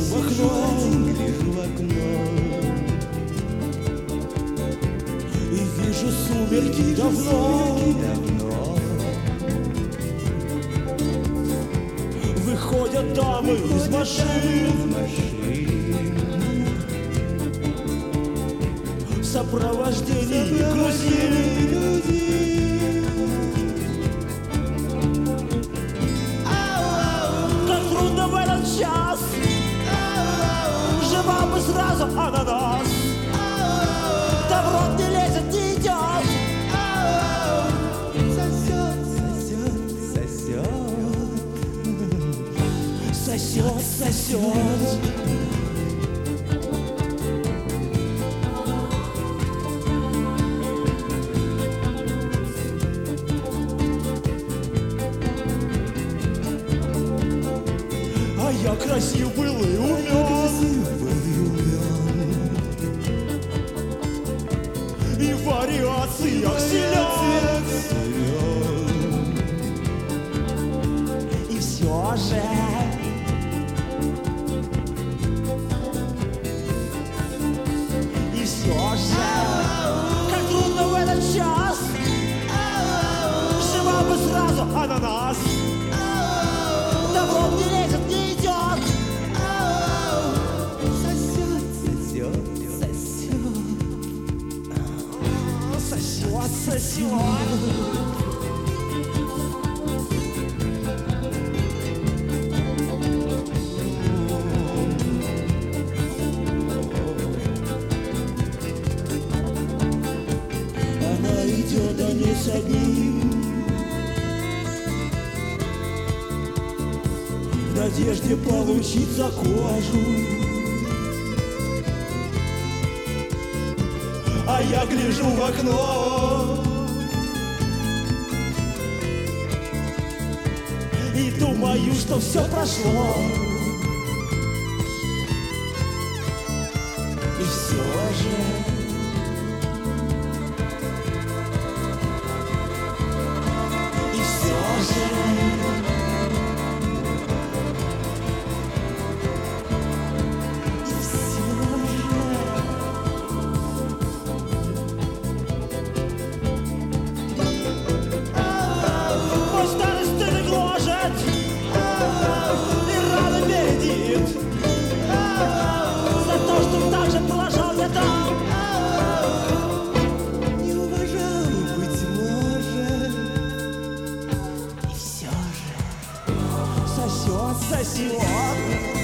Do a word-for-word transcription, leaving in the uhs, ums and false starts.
в окно, гляжу в окно и вижу сумерки давно, давно. Выходят дамы из машин, в сопровождении грузин. Как трудно в этот час, жива бы сразу ананас, да в рот не лезет, не идет. Сосет, сосет, сосет, сосет, сосет. А я красив был и умен, и в вариациях силен, и все же и все же как трудно в этот час, жива бы сразу ананас, да в рот не лезет, не идет. Сосет, сосет, сосет, сосет, сосет. Она идет, а не с одним, в надежде получить за кожу. А я гляжу в окно и думаю, что все прошло. И все же и все же сосет.